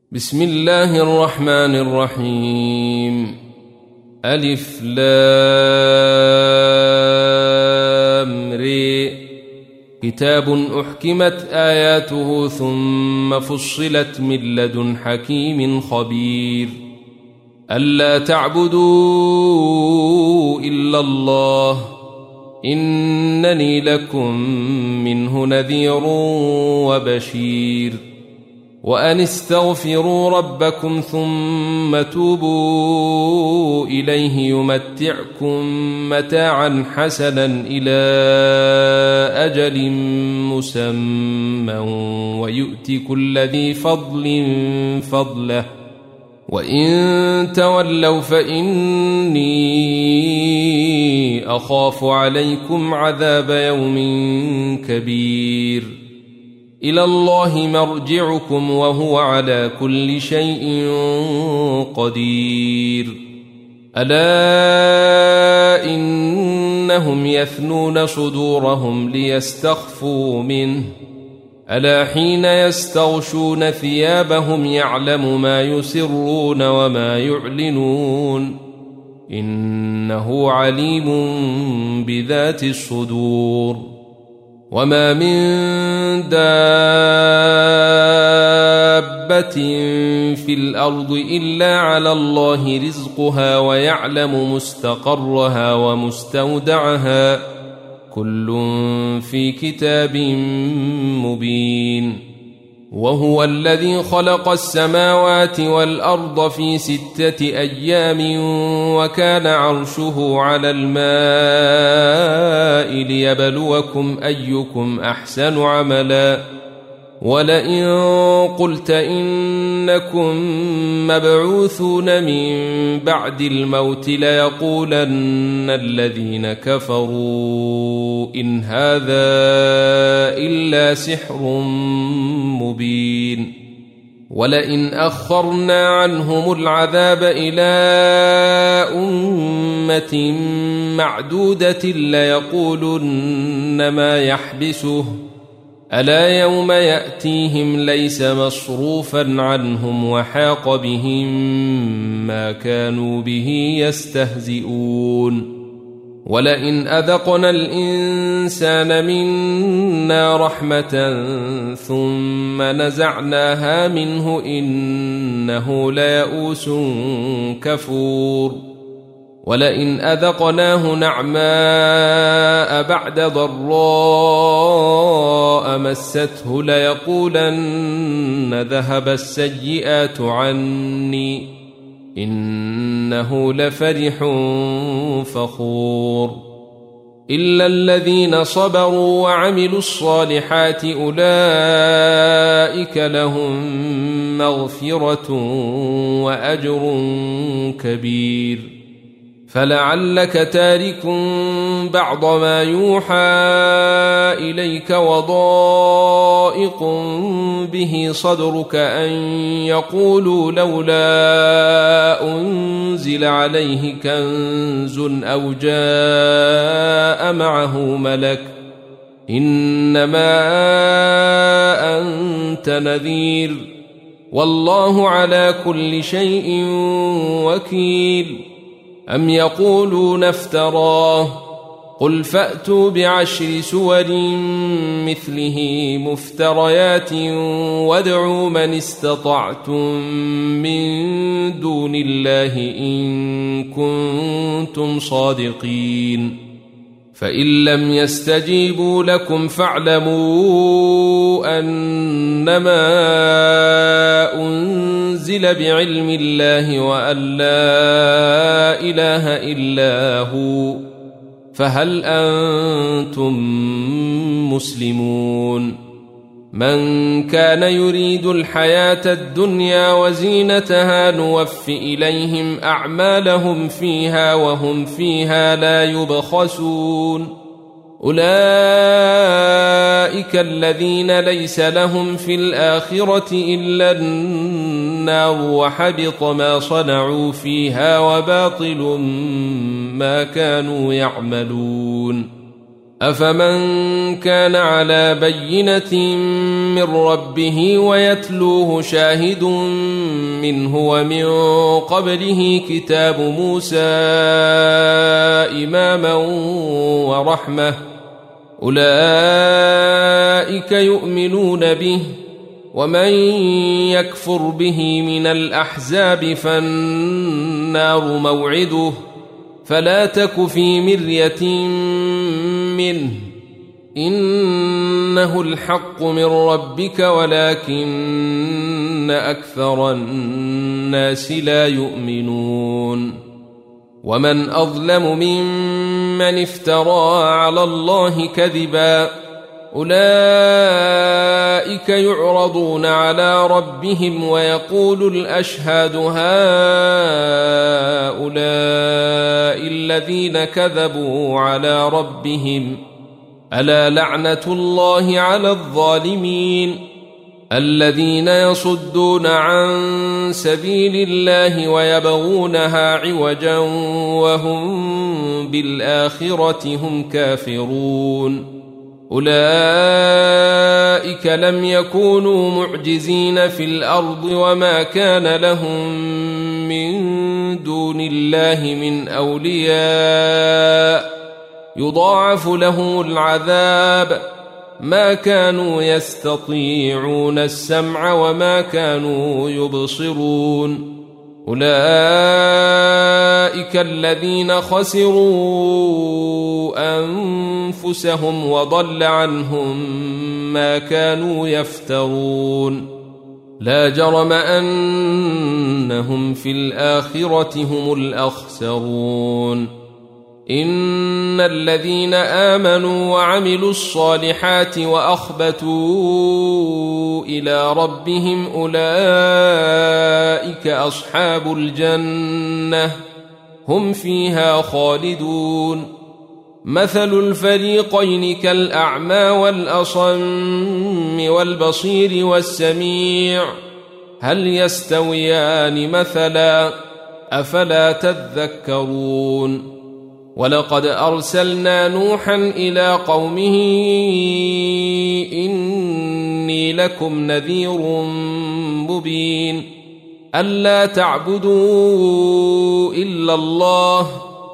بسم الله الرحمن الرحيم. ألف لام ر. كتاب أحكمت آياته ثم فصلت من لدن حكيم خبير. ألا تعبدوا إلا الله إنني لكم منه نذير وبشير. وأن استغفروا ربكم ثم توبوا إليه يمتعكم متاعا حسنا إلى أجل مسمى ويؤتي كل ذي فضل فضله وإن تولوا فإني أخاف عليكم عذاب يوم كبير. إلى الله مرجعكم وهو على كل شيء قدير. ألا إنهم يثنون صدورهم ليستخفوا منه ألا حين يستغشون ثيابهم يعلم ما يسرون وما يعلنون إنه عليم بذات الصدور. وما من دابة في الأرض إلا على الله رزقها ويعلم مستقرها ومستودعها كل في كتاب مبين. وهو الذي خلق السماوات والأرض في 6 أيام وكان عرشه على الماء ليبلوكم أيكم أحسن عملا. ولئن قلت إنكم مبعوثون من بعد الموت ليقولن الذين كفروا إن هذا إلا سحر مبين. ولئن أخرنا عنهم العذاب إلى أمة معدودة ليقولن ما يحبسه ألا يوم يأتيهم ليس مصروفا عنهم وحاق بهم ما كانوا به يستهزئون. ولئن أذقنا الإنسان منا رحمة ثم نزعناها منه إنه ليئوس كفور. ولئن أذقناه نعماء بعد ضراء مسته ليقولن ذهب السيئات عني إنه لفرح فخور. إلا الذين صبروا وعملوا الصالحات أولئك لهم مغفرة وأجر كبير. فلعلك تارك بعض ما يوحى إليك وضائق به صدرك أن يقولوا لولا أنزل عليه كنز أو جاء معه ملك إنما أنت نذير والله على كل شيء وكيل. أم يقولون افتراه قل فأتوا ب10 سور مثله مفتريات وادعوا من استطعتم من دون الله إن كنتم صادقين. فإن لم يستجيبوا لكم فاعلموا أنما أنزل بعلم الله وأن لا إله إلا هو فهل أنتم مسلمون. من كان يريد الحياة الدنيا وزينتها نوف إليهم أعمالهم فيها وهم فيها لا يبخسون. أولئك الذين ليس لهم في الآخرة إلا النار وحبط ما صنعوا فيها وباطل ما كانوا يعملون. أفمن كان على بينة من ربه ويتلوه شاهد منه ومن قبله كتاب موسى إماما ورحمة أولئك يؤمنون به ومن يكفر به من الأحزاب فالنار موعده فلا تك في مرية منه إنه الحق من ربك ولكن أكثر الناس لا يؤمنون ومن أظلم ممن افترى على الله كذبا أولئك يعرضون على ربهم ويقول الأشهاد هؤلاء الذين كذبوا على ربهم ألا لعنة الله على الظالمين الذين يصدون عن سبيل الله ويبغونها عوجا وهم بالآخرة هم كافرون أولئك لم يكونوا معجزين في الأرض وما كان لهم من دون الله من أولياء يضاعف لهم العذاب ما كانوا يستطيعون السمع وما كانوا يبصرون أولئك الذين خسروا أنفسهم وضل عنهم ما كانوا يفترون لا جرم أنهم في الآخرة هم الأخسرون إن الذين آمنوا وعملوا الصالحات وأخبتوا إلى ربهم أولئك أصحاب الجنة هم فيها خالدون مثل الفريقين كالأعمى والأصم والبصير والسميع هل يستويان مثلا أفلا تذكرون ولقد أرسلنا نوحا إلى قومه إني لكم نذير مبين ألا تعبدوا إلا الله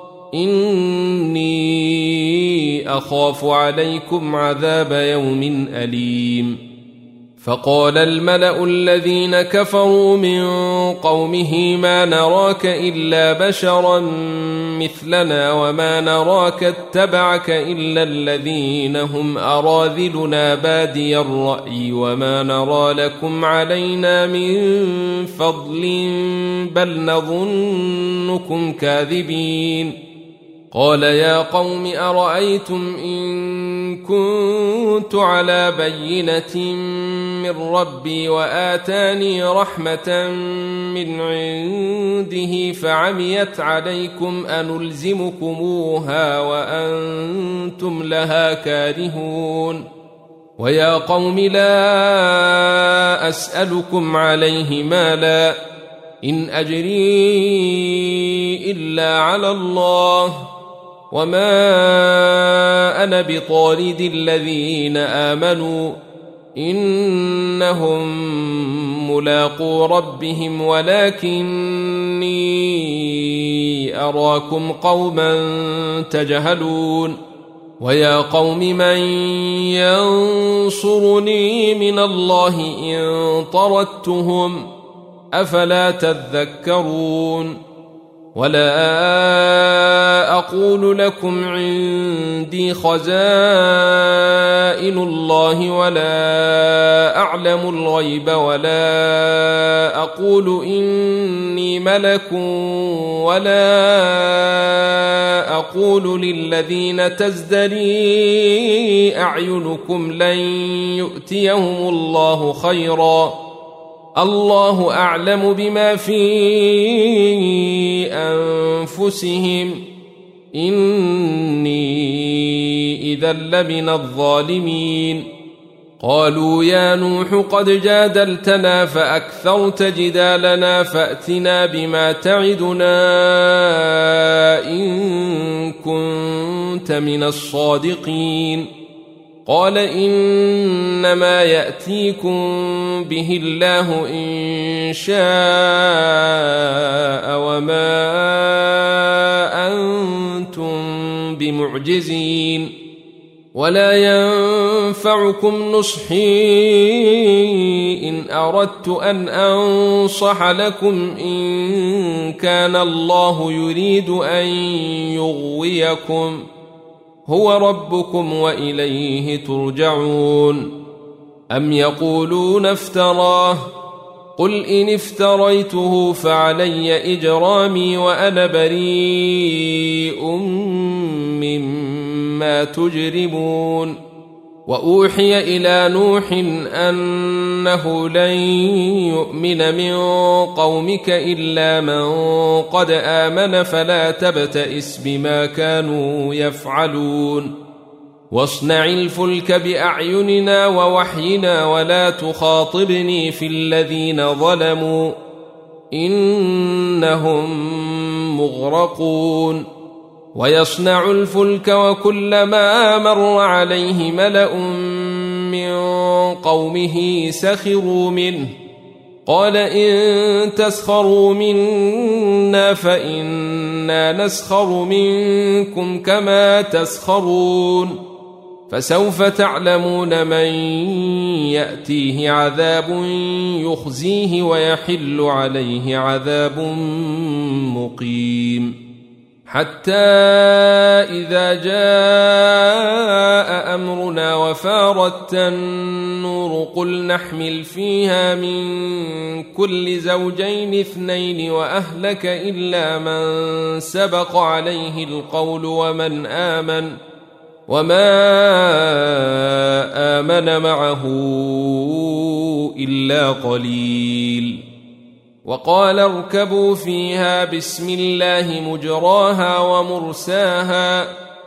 إني أخاف عليكم عذاب يوم أليم فقال الملأ الذين كفروا من قومه ما نراك إلا بشرا مثلنا وما نراك اتبعك إلا الذين هم أراذلنا بادي الرأي وما نرى لكم علينا من فضل بل نظنكم كاذبين قال يا قوم أرأيتم إن كنت على بينة من ربي وآتاني رحمة من عنده فعميت عليكم أنلزمكموها وأنتم لها كارهون ويا قوم لا أسألكم عليه مالا إن أجري إلا على الله وما أنا بطارد الذين آمنوا إنهم ملاقو ربهم ولكني أراكم قوما تجهلون ويا قوم من ينصرني من الله إن طردتهم أفلا تذكرون ولا أقول لكم عندي خزائن الله ولا أعلم الغيب ولا أقول إني ملك ولا أقول للذين تزدري أعينكم لن يؤتيهم الله خيرا الله أعلم بما في أنفسهم إني إذا لمن الظالمين قالوا يا نوح قد جادلتنا فأكثرت جدالنا فأتنا بما تعدنا إن كنت من الصادقين قال إنما يأتيكم به الله إن شاء وما أنتم بمعجزين ولا ينفعكم نصحي إن أردت أن أنصح لكم إن كان الله يريد أن يغويكم هو ربكم وإليه ترجعون أم يقولون افتراه قل إن افتريته فعلي إجرامي وأنا بريء مما تجرمون وأوحي إلى نوح أنه لن يؤمن من قومك إلا من قد آمن فلا تبتئس بما كانوا يفعلون واصنع الفلك بأعيننا ووحينا ولا تخاطبني في الذين ظلموا إنهم مغرقون ويصنع الفلك وكلما مر عليه ملأ من قومه سخروا منه قال إن تسخروا منا فإنا نسخر منكم كما تسخرون فسوف تعلمون من يأتيه عذاب يخزيه ويحل عليه عذاب مقيم حتى إذا جاء أمرنا وفارت النور قل نحمل فيها من كل زوجين اثنين وأهلك إلا من سبق عليه القول وما آمن معه إلا قليل وقال اركبوا فيها بسم الله مجراها ومرساها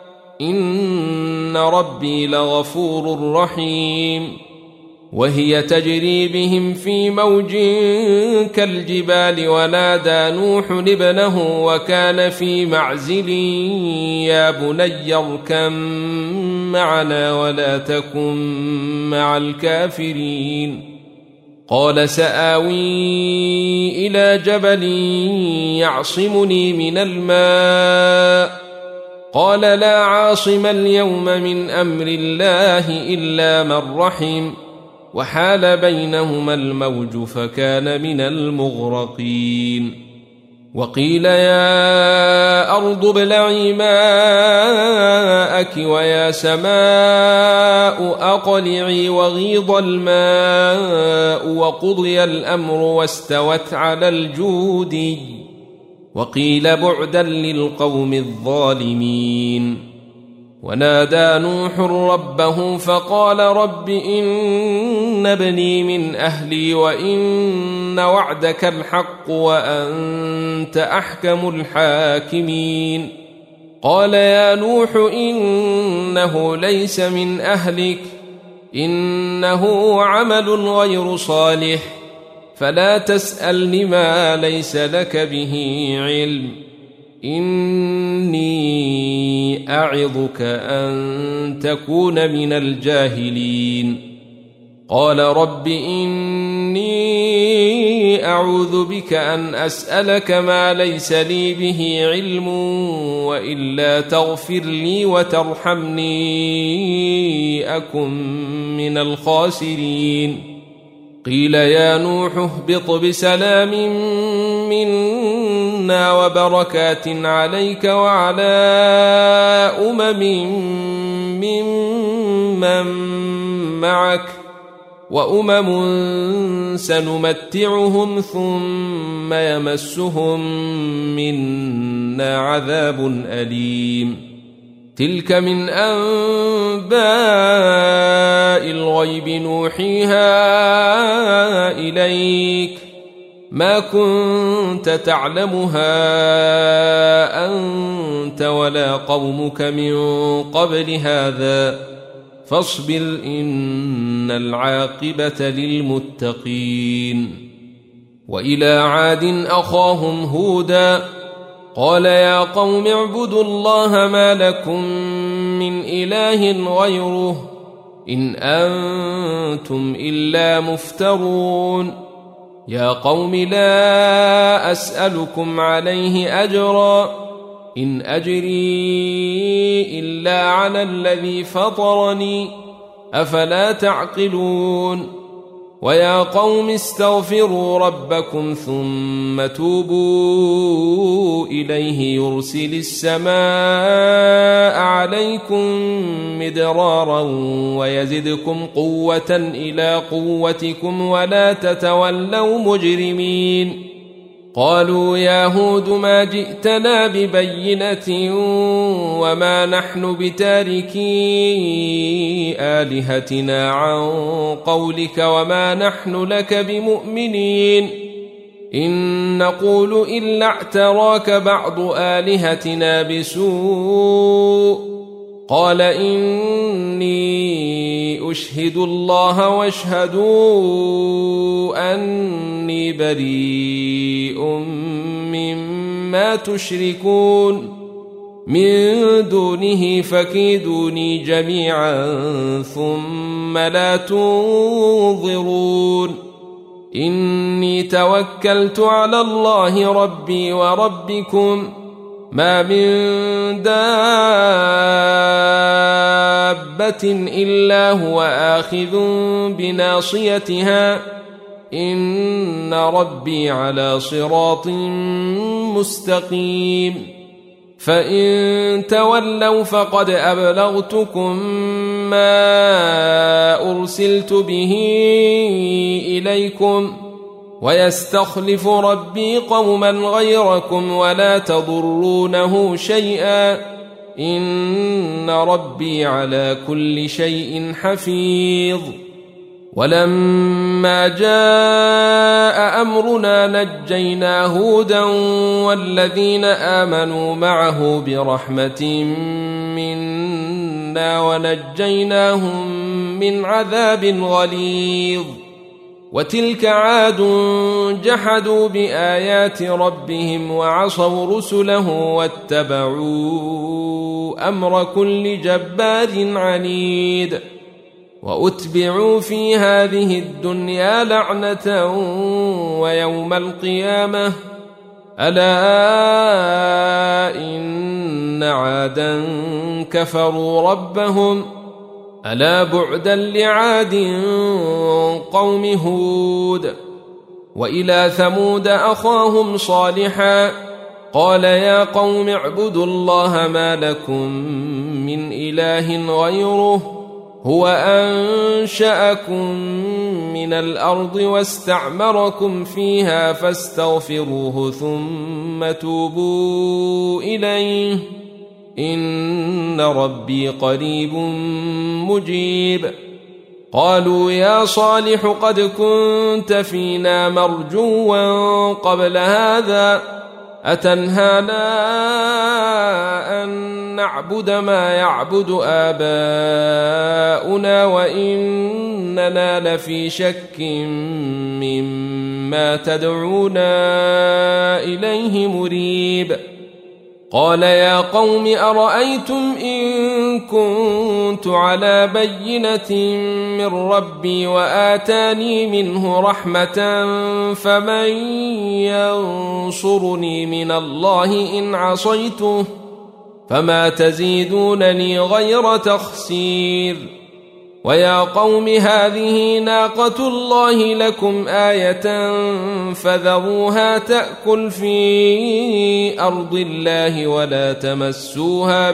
إن ربي لغفور رحيم وهي تجري بهم في موج كالجبال ونادى نوح ابنه وكان في معزل يا بني اركب معنا ولا تكن مع الكافرين قال سآوي إلى جبل يعصمني من الماء قال لا عاصم اليوم من أمر الله إلا من رحم وحال بينهما الموج فكان من المغرقين وقيل يا أرض ابلعي ماءك ويا سماء أقلعي وغيض الماء وقضي الأمر واستوت على الجودي وقيل بعدا للقوم الظالمين ونادى نوح ربه فقال رب إن ابني من أهلي وإن وعدك الحق وأنت أحكم الحاكمين قال يا نوح إنه ليس من أهلك إنه عمل غير صالح فلا تسألني ما ليس لك به علم إني أعظك أن تكون من الجاهلين قال رب إني أعوذ بك أن أسألك ما ليس لي به علم وإلا تغفر لي وترحمني أكن من الخاسرين قيل يا نوح اهبط بسلام منا وبركات عليك وعلى ممن معك وأمم سنمتعهم ثم يمسهم منا عذاب أليم تلك من أنباء الغيب نوحيها إليك ما كنت تعلمها أنت ولا قومك من قبل هذا فاصبر إن العاقبة للمتقين. وإلى عاد أخاهم هودا قال يا قوم اعبدوا الله ما لكم من إله غيره إن أنتم إلا مفترون. يا قوم لا أسألكم عليه أجرا إن أجري إلا على الذي فطرني أفلا تعقلون. ويا قوم استغفروا ربكم ثم توبوا إليه يرسل السماء عليكم مدرارا ويزدكم قوة إلى قوتكم ولا تتولوا مجرمين. قالوا يا هود ما جئتنا ببينة وما نحن بتاركي آلهتنا عن قولك وما نحن لك بمؤمنين إن نقول إلا اعتراك بعض آلهتنا بسوء. قال إني أشهد الله واشهدوا أني بريء مما تشركون من دونه فكيدوني جميعا ثم لا تنظرون. إني توكلت على الله ربي وربكم ما من دابة إلا هو آخذ بناصيتها إن ربي على صراط مستقيم. فإن تولوا فقد أبلغتكم ما أرسلت به إليكم ويستخلف ربي قوما غيركم ولا تضرونه شيئا إن ربي على كل شيء حفيظ. ولما جاء أمرنا نجينا هودا والذين آمنوا معه برحمة منا ونجيناهم من عذاب غليظ. وتلك عاد جحدوا بآيات ربهم وعصوا رسله واتبعوا أمر كل جبار عنيد. وأتبعوا في هذه الدنيا لعنة ويوم القيامة ألا إن عادا كفروا ربهم ألا بعدا لعاد قوم هود. وإلى ثمود أخاهم صالحا قال يا قوم اعبدوا الله ما لكم من إله غيره هو أنشأكم من الأرض واستعمركم فيها فاستغفروه ثم توبوا إليه إن ربي قريب مجيب. قالوا يا صالح قد كنت فينا مرجوا قبل هذا أتنهانا أن نعبد ما يعبد آباؤنا وإننا لفي شك مما تدعونا إليه مريب. قال يا قوم أرأيتم إن كنت على بينة من ربي وآتاني منه رحمة فمن ينصرني من الله إن عصيته فما تزيدونني غير تخسير. ويا قوم هذه ناقة الله لكم آية فذروها تأكل في أرض الله ولا تمسوها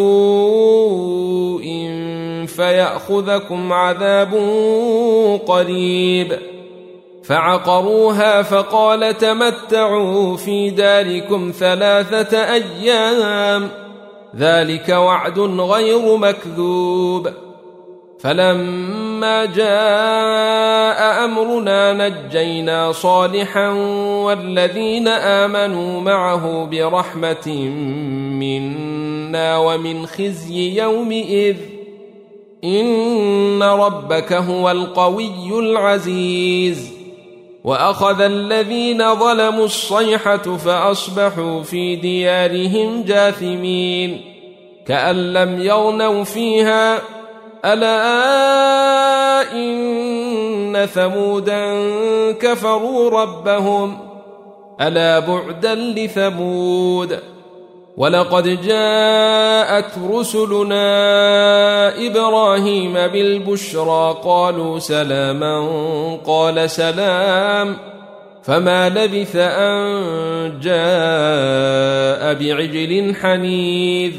بسوء فيأخذكم عذاب قريب. فعقروها فقال تمتعوا في داركم 3 أيام ذلك وعد غير مكذوب. فلما جاء أمرنا نجينا صالحا والذين آمنوا معه برحمة منا ومن خزي يومئذ إن ربك هو القوي العزيز. وأخذ الذين ظلموا الصيحة فأصبحوا في ديارهم جاثمين كأن لم يغنوا فيها ألا إن ثمودا كفروا ربهم ألا بعدا لثمود. ولقد جاءت رسلنا إبراهيم بالبشرى قالوا سلاما قال سلام فما لبث أن جاء بعجل حنيذ.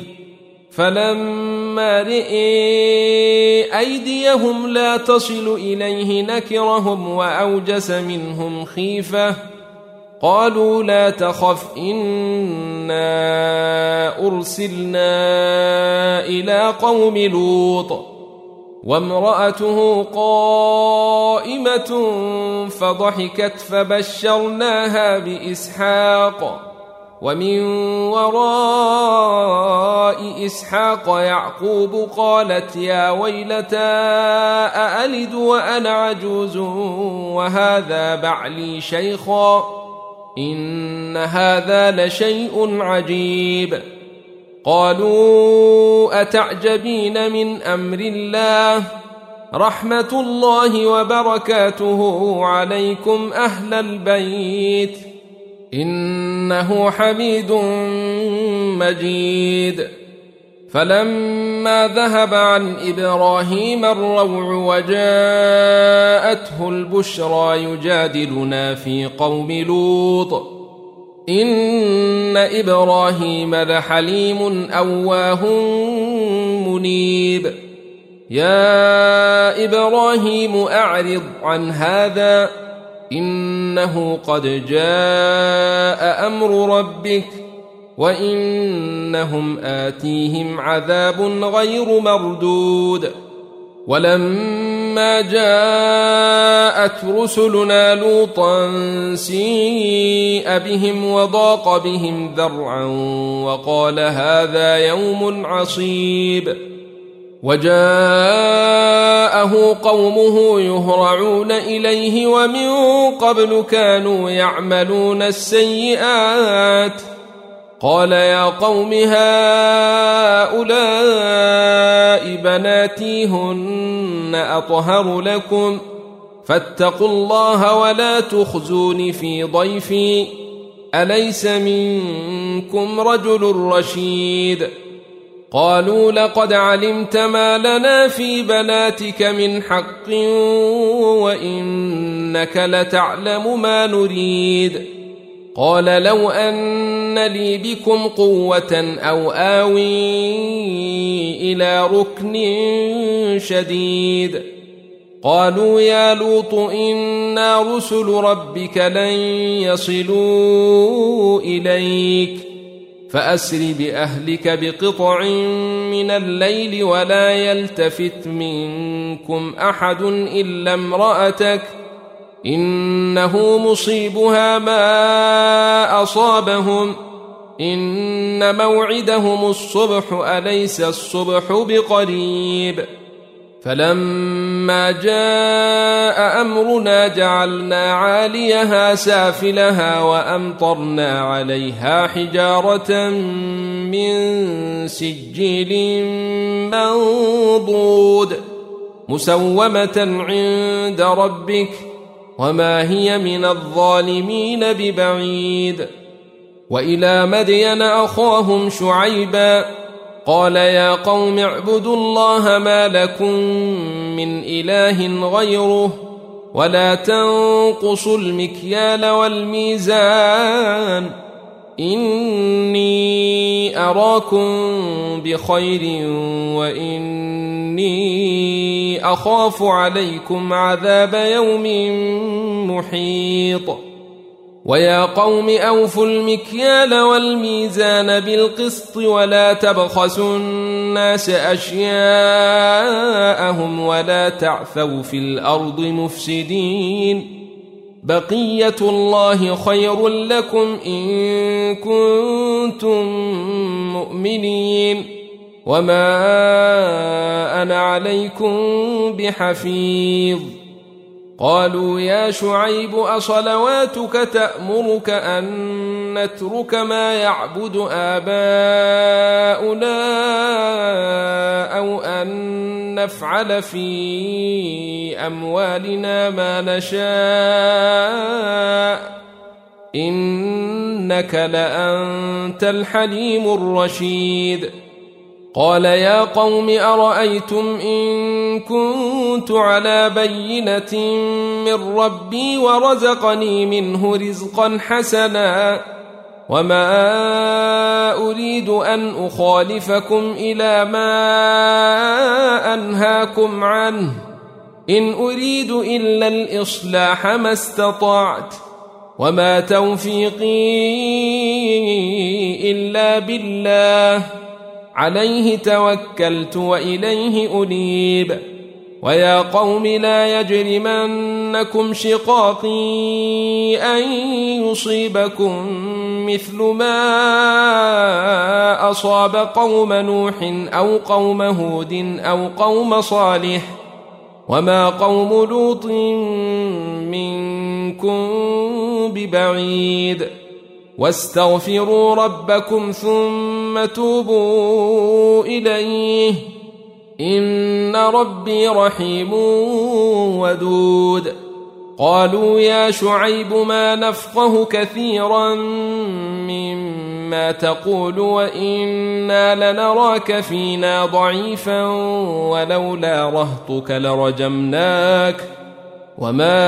فلما رئي أيديهم لا تصل إليه نكرهم وأوجس منهم خيفة قالوا لا تخف إنا أرسلنا إلى قوم لوط وامرأته قائمة فضحكت فبشرناها بإسحاق ومن وراء إسحاق يعقوب قالت يا ويلتى أألد وأنا عجوز وهذا بعلي شيخا إن هذا لشيء عجيب. قالوا أتعجبين من أمر الله رحمة الله وبركاته عليكم أهل البيت إنه حميد مجيد. فلما ذهب عن إبراهيم الروع وجاءته البشرى يجادلنا في قوم لوط إن إبراهيم لحليم أواه منيب. يا إبراهيم أعرض عن هذا إنه قد جاء أمر ربك وإنهم آتيهم عذاب غير مردود. ولما جاءت رسلنا لوطا سيء بهم وضاق بهم ذرعا وقال هذا يوم عصيب. وجاءه قومه يهرعون إليه ومن قبل كانوا يعملون السيئات قال يا قوم هؤلاء بناتي هن أطهر لكم فاتقوا الله ولا تخزون في ضيفي أليس منكم رجل رشيد. قالوا لقد علمت ما لنا في بناتك من حق وإنك لتعلم ما نريد. قال لو أن لي بكم قوة أو آوي إلى ركن شديد. قالوا يا لوط إنا رسل ربك لن يصلوا إليك فأسر بأهلك بقطع من الليل ولا يلتفت منكم أحد إلا امرأتك إنه مصيبها ما أصابهم إن موعدهم الصبح أليس الصبح بقريب. فلما جاء أمرنا جعلنا عاليها سافلها وأمطرنا عليها حجارة من سجيل منضود مسومة عند ربك وما هي من الظالمين ببعيد. وإلى مدين أخاهم شعيبا قال يا قوم اعبدوا الله ما لكم من إله غيره ولا تنقصوا المكيال والميزان إني أراكم بخير وإني أخاف عليكم عذاب يوم محيط. ويا قوم أوفوا المكيال والميزان بالقسط ولا تبخسوا الناس أشياءهم ولا تعثوا في الأرض مفسدين بقية الله خير لكم إن كنتم مؤمنين وما أنا عليكم بحفيظ. قالوا يا شعيب أصلواتك تأمرك أن نترك ما يعبد آباؤنا أو أن نفعل في أموالنا ما نشاء إنك لأنت الحليم الرشيد. قال يا قوم أرأيتم إن كنت على بينة من ربي ورزقني منه رزقا حسنا وما أريد أن أخالفكم إلى ما أنهاكم عنه إن أريد إلا الإصلاح ما استطعت وما توفيقي إلا بالله عليه توكلت وإليه أنيب. ويا قوم لا يجرمنكم شقاقي أن يصيبكم مثل ما أصاب قوم نوح أو قوم هود أو قوم صالح وما قوم لوط منكم ببعيد. واستغفروا ربكم ثم توبوا إليه إن ربي رحيم ودود. قالوا يا شعيب ما نفقه كثيرا مما تقول وإنا لنراك فينا ضعيفا ولولا رهطك لرجمناك وما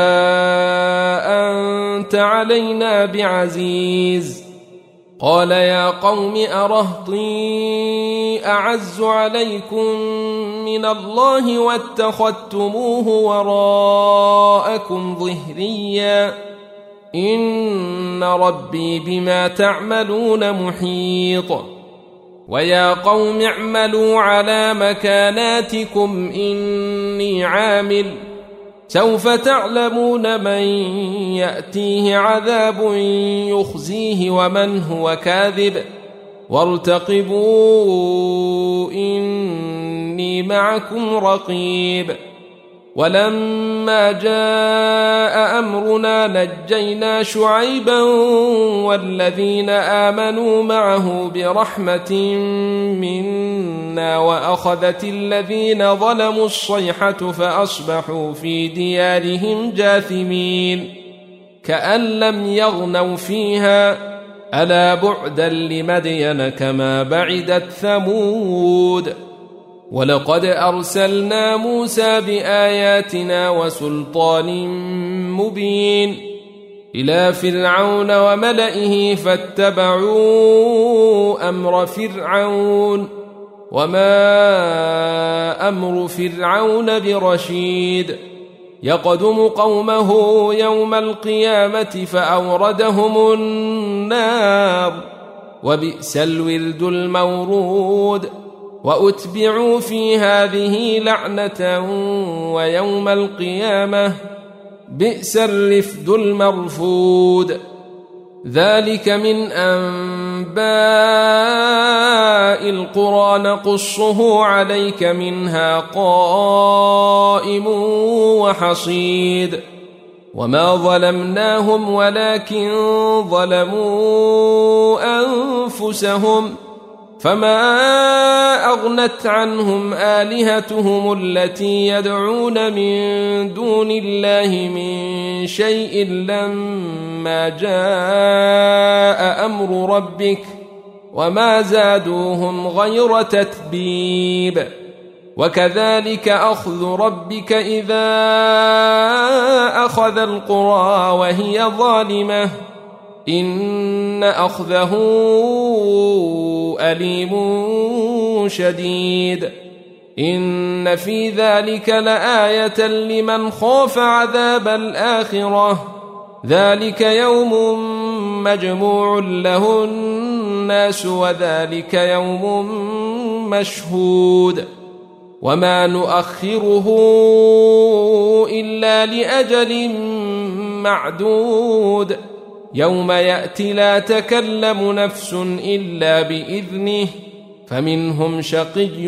أنت علينا بعزيز. قال يا قوم أرهطي أعز عليكم من الله واتخذتموه وراءكم ظهريا إن ربي بما تعملون محيط. ويا قوم اعملوا على مكاناتكم إني عامل سوف تعلمون من يأتيه عذاب يخزيه ومن هو كاذب وارتقبوا إني معكم رقيب. ولما جاء أمرنا نجينا شعيبا والذين آمنوا معه برحمة منا وأخذت الذين ظلموا الصيحة فأصبحوا في ديارهم جاثمين كأن لم يغنوا فيها ألا بعدا لمدين كما بعدت ثمود. ولقد أرسلنا موسى بآياتنا وسلطان مبين إلى فرعون وملئه فاتبعوا أمر فرعون وما أمر فرعون برشيد. يقدم قومه يوم القيامة فأوردهم النار وبئس الورد المورود. وأتبعوا في هذه لعنة ويوم القيامة بئس الرفد المرفود. ذلك من أنباء القرى نقصه عليك منها قائم وحصيد. وما ظلمناهم ولكن ظلموا أنفسهم فما أغنت عنهم آلهتهم التي يدعون من دون الله من شيء لما جاء أمر ربك وما زادوهم غير تتبيب. وكذلك أخذ ربك إذا أخذ القرى وهي ظالمة إن أخذه أليم شديد. إن في ذلك لآية لمن خاف عذاب الآخرة ذلك يوم مجموع له الناس وذلك يوم مشهود. وما نؤخره إلا لأجل معدود يوم يأتي لا تكلم نفس إلا بإذنه فمنهم شقي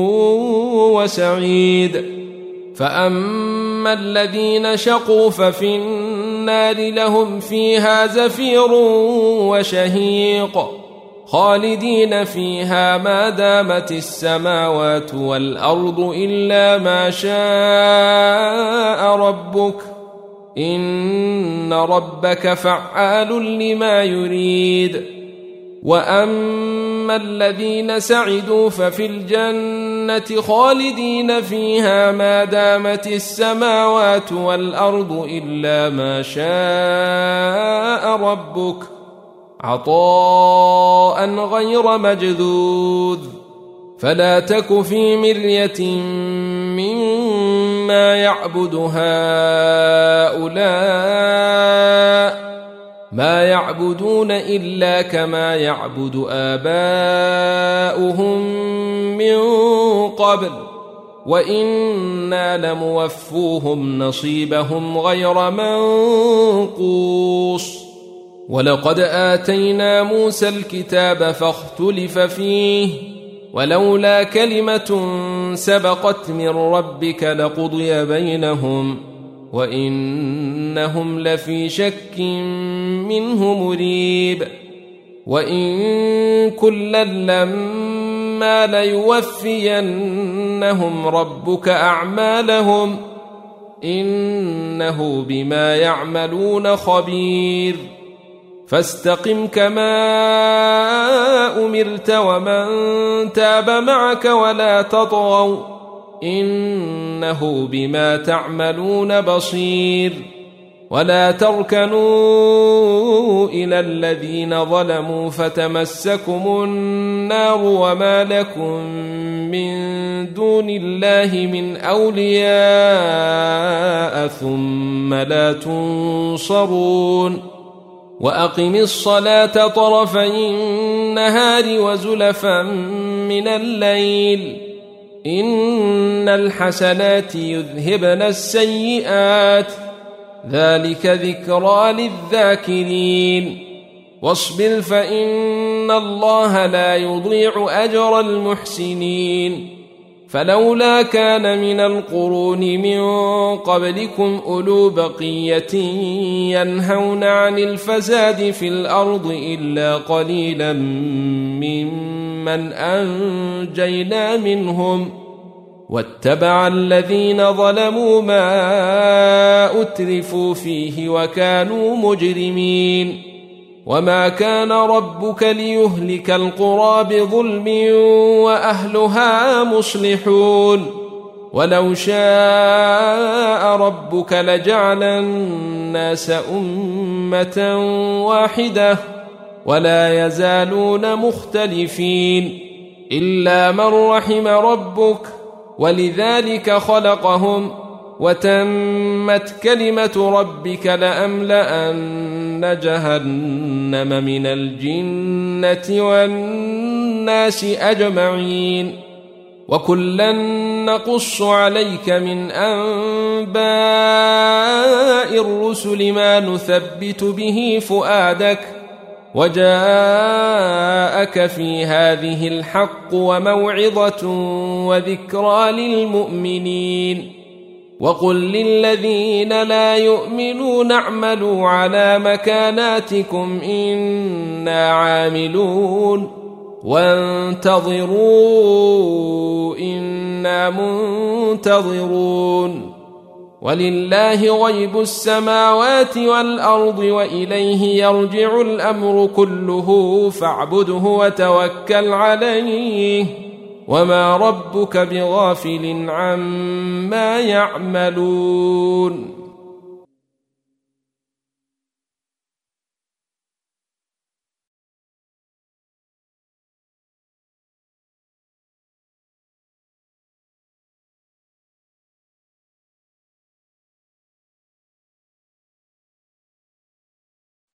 وسعيد. فأما الذين شقوا ففي النار لهم فيها زفير وشهيق خالدين فيها ما دامت السماوات والأرض إلا ما شاء ربك إن ربك فعال لما يريد. وأما الذين سعدوا ففي الجنة خالدين فيها ما دامت السماوات والأرض إلا ما شاء ربك عطاء غير مجذوذ. فلا تك في مرية مما يعبد هؤلاء ما يعبدون إلا كما يعبد آباؤهم من قبل وإنا لموفوهم نصيبهم غير منقوص. ولقد آتينا موسى الكتاب فاختلف فيه ولولا كلمة سبقت من ربك لقضي بينهم وإنهم لفي شك منه مريب. وإن كلا لما ليوفينهم ربك أعمالهم إنه بما يعملون خبير. فاستقم كما أمرت ومن تاب معك ولا تطغوا إنه بما تعملون بصير. ولا تركنوا إلى الذين ظلموا فتمسكم النار وما لكم من دون الله من أولياء ثم لا تنصرون. وأقم الصلاة طرفي النهار وزلفا من الليل إن الحسنات يذهبن السيئات ذلك ذكرى للذاكرين. واصبر فإن الله لا يضيع أجر المحسنين. فلولا كان من القرون من قبلكم أولو بقية ينهون عن الفساد في الأرض إلا قليلا ممن أنجينا منهم واتبع الذين ظلموا ما أترفوا فيه وكانوا مجرمين. وما كان ربك ليهلك القرى بظلم وأهلها مصلحون. ولو شاء ربك لجعل الناس أمة واحدة ولا يزالون مختلفين إلا من رحم ربك ولذلك خلقهم وتمت كلمة ربك لأملأن جهنم من الجنة والناس أجمعين. وكلا نقص عليك من أنباء الرسل ما نثبت به فؤادك وجاءك في هذه الحق وموعظة وذكرى للمؤمنين. وقل للذين لا يؤمنون اعملوا على مكاناتكم إنا عاملون وانتظروا إنا منتظرون. ولله غيب السماوات والأرض وإليه يرجع الأمر كله فاعبده وتوكل عليه وما ربك بغافل عما يعملون.